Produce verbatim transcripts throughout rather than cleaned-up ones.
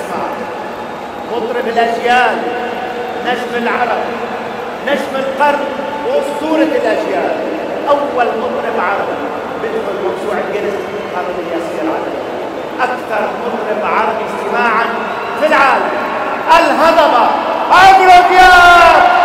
السماء، مطرب الأجيال، نجم العرب، نجم القرن، وأسطورة الأجيال، أول مطرب عربي بدخل موسوعة جينيس قبل الياسر العالمي، أكثر مطرب عربي استماعاً في العالم، الهضبة عمرو دياب.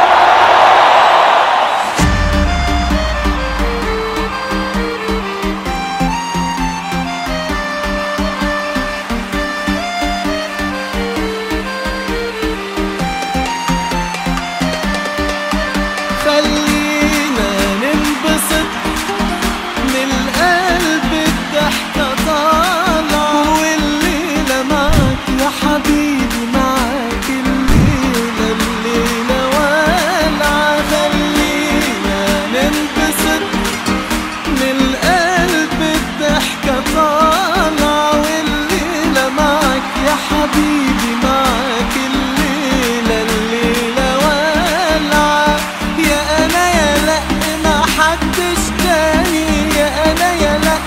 حبيبي معاك الليلة الليلة والعة، يا أنا يا لأ ما حدش تاني، يا أنا يا لأ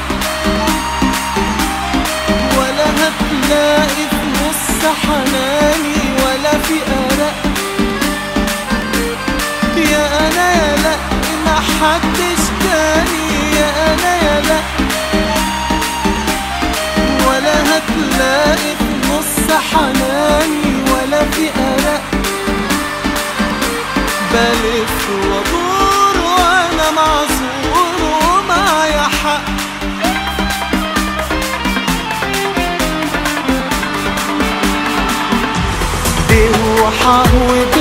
ولا هتلاقي في نص حناني ولا في أرق، يا أنا يا لأ ما حدش تاني، يا أنا يا لأ ولا هتلاقي نص حناني ولا في أرق، بلف وادور وانا معذور ومعايا حق. دي وحق